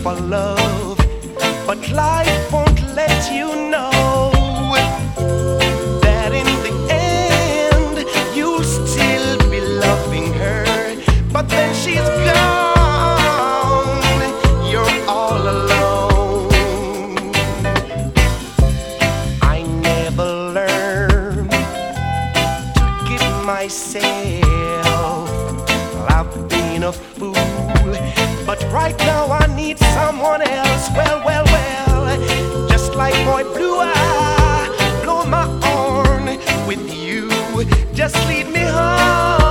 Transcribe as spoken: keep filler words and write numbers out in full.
for love, but life won't let you know that in the end you'll still be loving her. But then she's gone, you're all alone. I never learned to give myself. I've been a fool, but right now I need someone else. Well, well, well, just like Boy Blue, I blow my horn with you. Just lead me home.